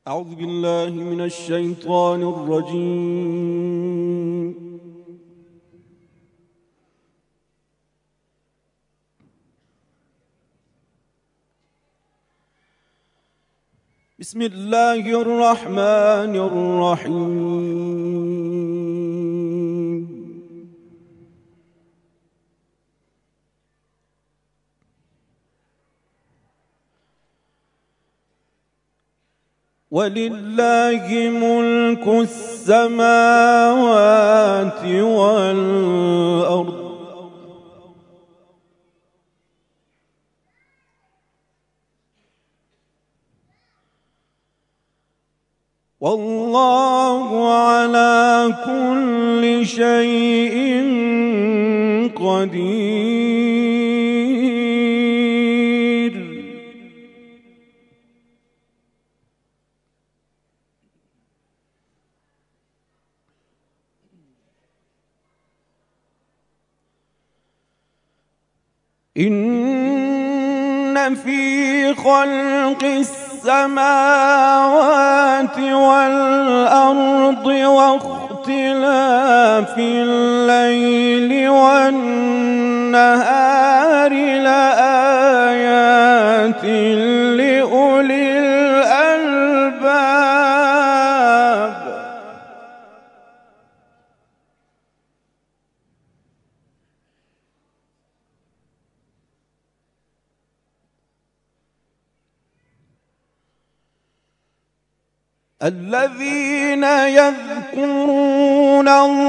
أعوذ بالله من الشيطان الرجيم. بسم الله الرحمن الرحيم. ولله ملك السماوات والأرض والله على كل شيء قدير. إن في خلق السماوات والأرض واختلاف الليل والنهار لآيات لأولي الألباب. الذين يذكرون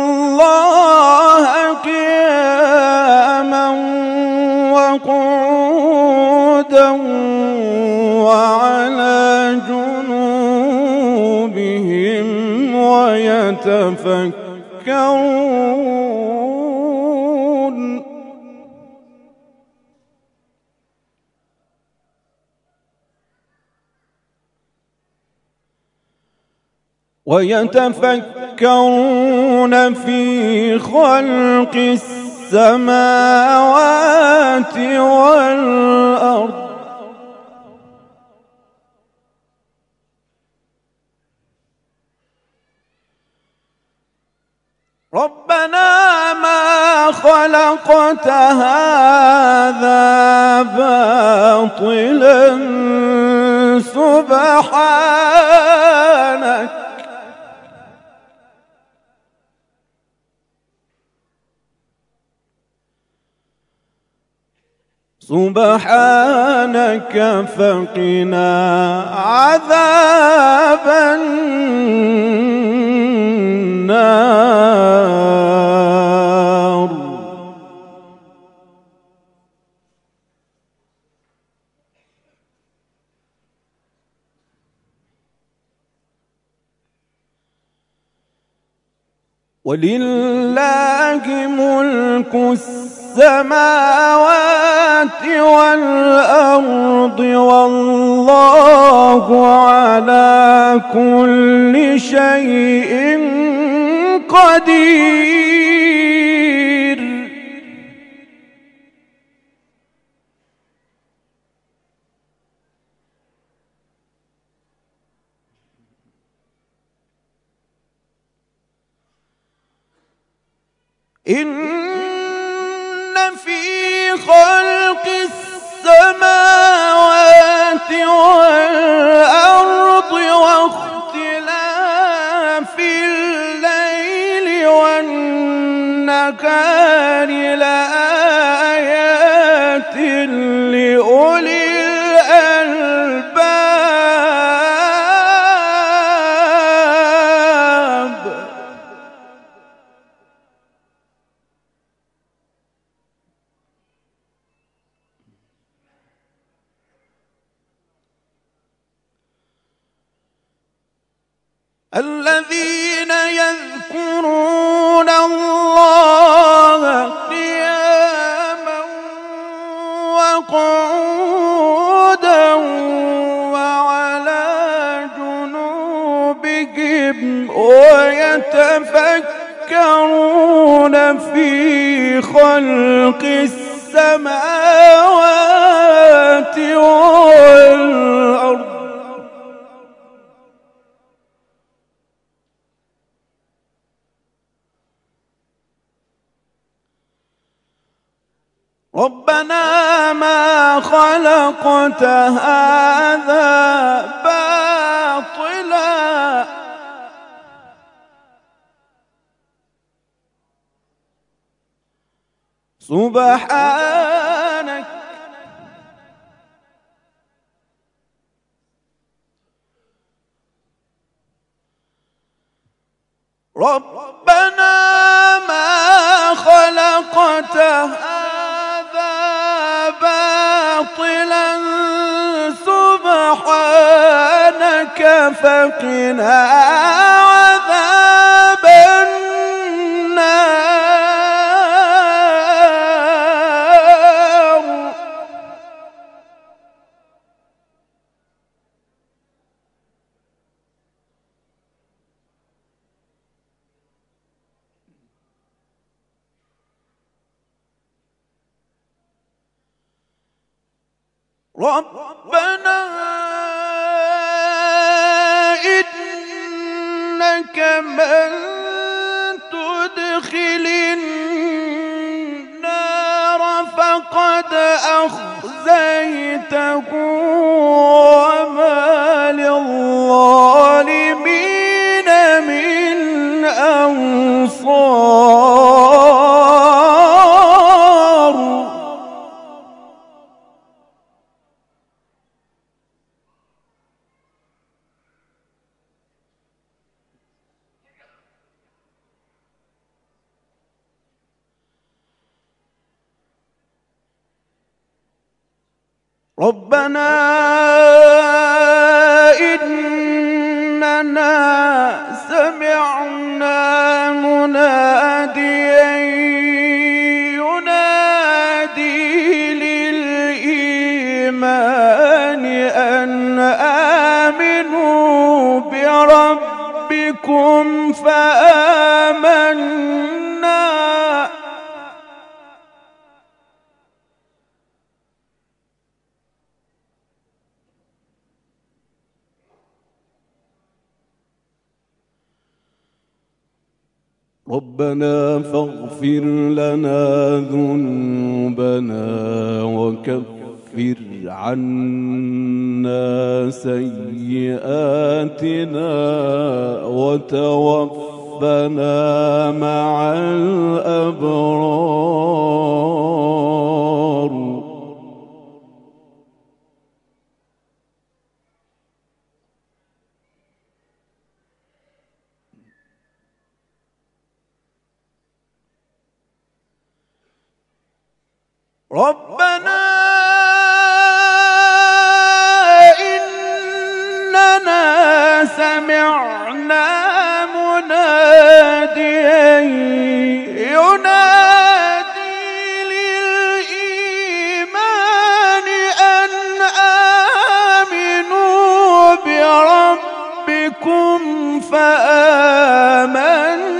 الله قياما وقعودا وعلى جنوبهم ويتفكرون في خلق السماوات والأرض ربنا ما خلقت هذا باطلا سبحانك فقنا عذاب النار. ولله ملك السماوات والأرض والله على كل شيء قدير. إن في خلق السماوات والأرض واختلاف الليل والنهار لآيات لأولي الألباب. الذين يذكرون الله قياما وقعودا وعلى جنوبهم ويتفكرون في خلق السماوات والأرض ربنا ما خلقت هذا باطلا سبحانك ربنا ما خلقت هذا باطلا سبحانك فقنا عذاب النار ربنا إنك من تدخل النار فقد أخزيته وما للظالمين من أنصار ربنا إننا سمعنا مناديا ينادي للإيمان أن آمنوا بربكم فآمنا ربنا فاغفر لنا ذنوبنا وكفر عنا سيئاتنا وتوفنا مع الأبرار ربنا إننا سمعنا مناديا ينادي للإيمان أن آمنوا بربكم فآمنا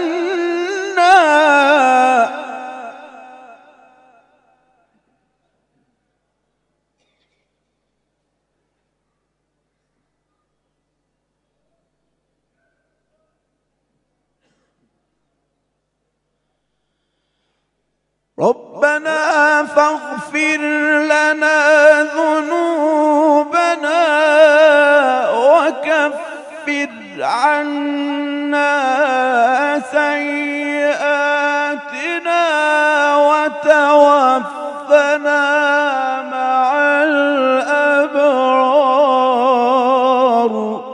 ربنا فاغفر لنا ذنوبنا وكفر عنا سيئاتنا وتوفنا مع الأبرار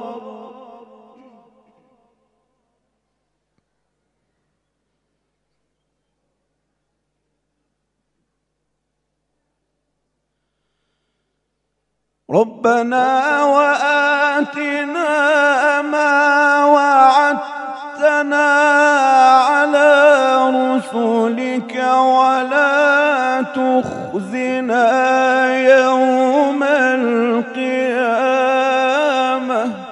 ربنا وآتنا ما وعدتنا على رسلك ولا تخزنا يوم القيامة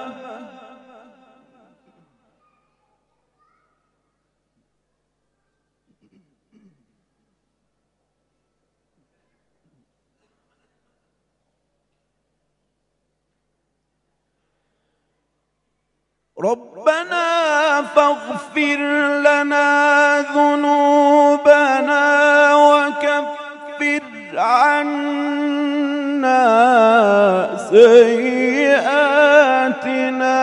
ربنا فاغفر لنا ذنوبنا وكفر عنا سيئاتنا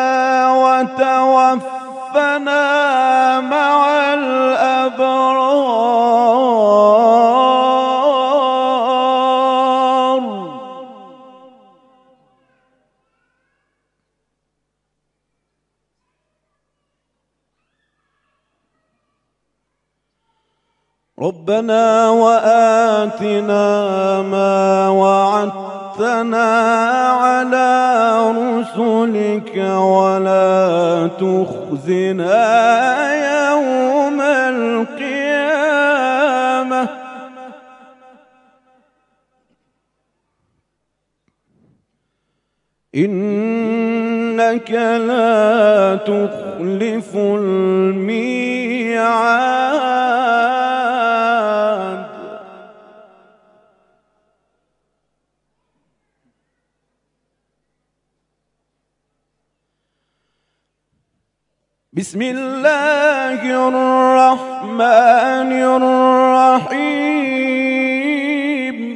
وتوفنا مع الأبرار. ربنا وآتنا ما وعدتنا على رسلك ولا تخزنا يوم القيامة إنك لا تخلف الميعاد. بسم الله الرحمن الرحيم.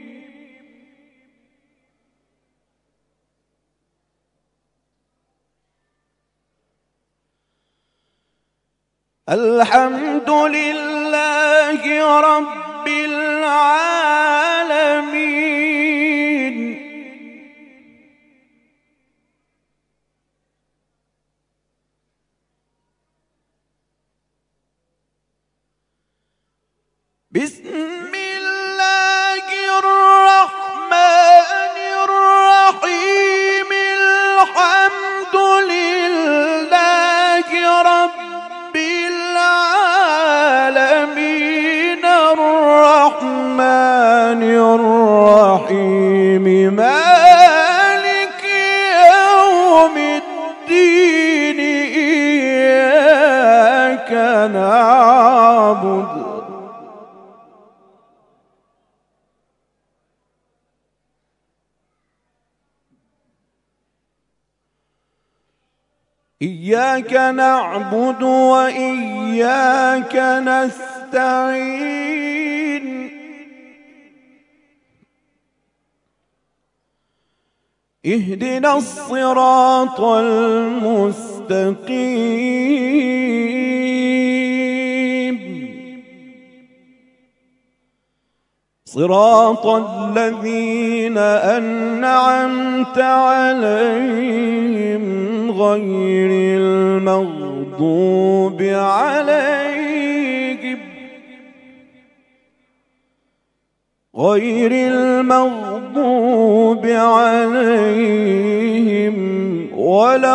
الحمد لله رب العالمين. بسم الله الرحمن الرحيم. الحمد لله رب العالمين الرحمن الرحيم مالك يوم الدين إياك نعبد وإياك نستعين. اهدنا الصراط المستقيم صراط الذين أنعمت عليهم غير المغضوب عليهم ولا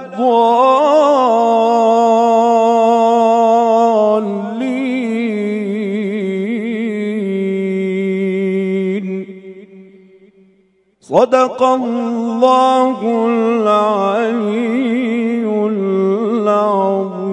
الضالين. صدق الله العلي العظيم.